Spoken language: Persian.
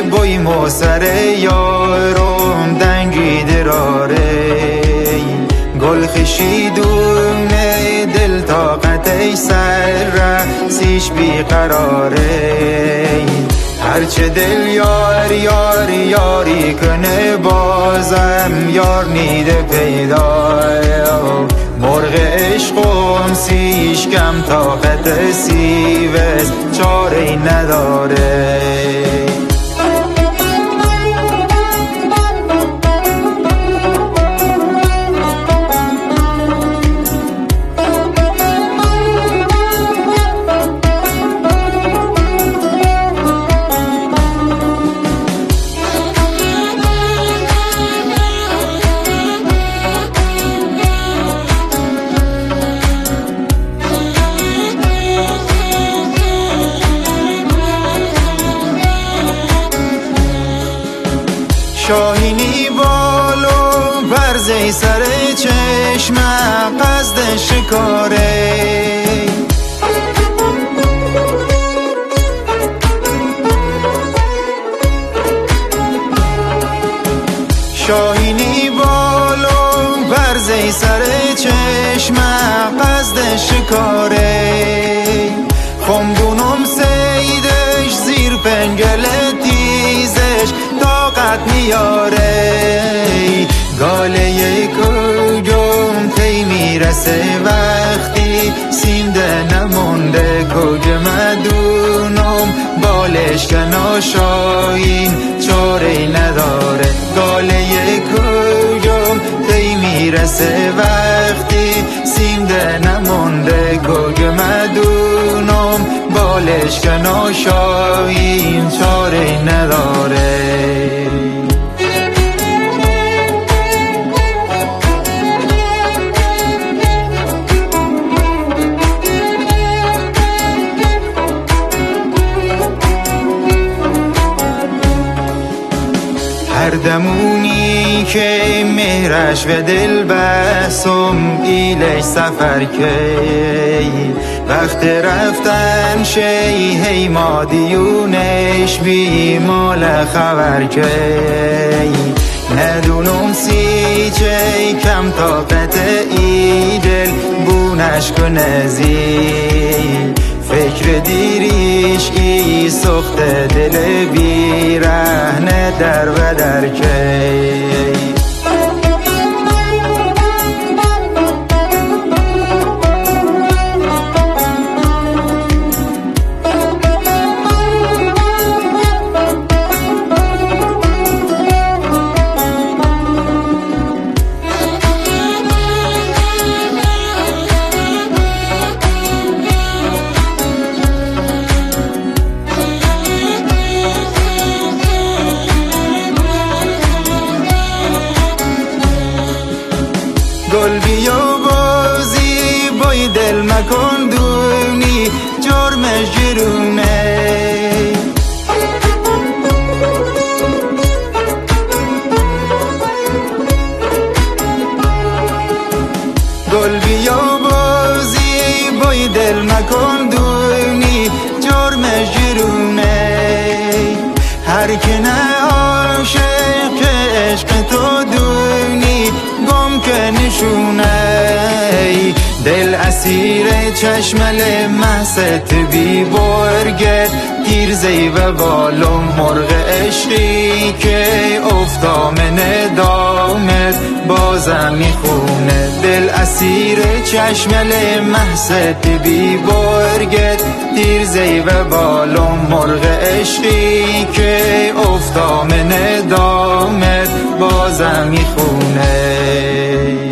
بوی موسر یارم دنگی دراره گل خشیدونه دل طاقت سر رسیش بیقراره هرچه دل یاری کنه بازم یار نیده پیدا مرغ عشقم سیش کم طاقت سیوز چاره نداره شاهینی بالو برزی سر چشم قصد شکاره شاهینی بالو برزی سر چشم قصد شکاره خمدونم سیدش زیر پنگل تیزش طاقت میاره گاله کجم تی میرسه وقتی سینده نمونده کج مدونم بالش کناشاین چاره نداره گاله کجم تی میرسه وقتی سینده نمونده کج مدونم بالش کناشاین چاره نداره هر دمونی که مهرش و دل بسم ایلش سفر کی وقت رفتن شی هی مادیونش بی مال خبر کی ندونم سی چی کم طاقت ای دل بونش کنه زی فکر دیریش ای سخت دل بی رهنه در و در کی گل بیا بازی بای دل مکن دونی جرمش جرونه گل بیا بازی بای دل مکن دونی جرمش جرونه هر که نه عاشق عشق تو دونی گم که نشونه دل اسیر چشمل محست بی برگت تیرزی و بالم مرغ عشقی که افتام ندامت بازم میخونه دل اسیر چشمل محست بی برگت تیرزی و بالم مرغ عشقی که افتام ندامت بازم میخونه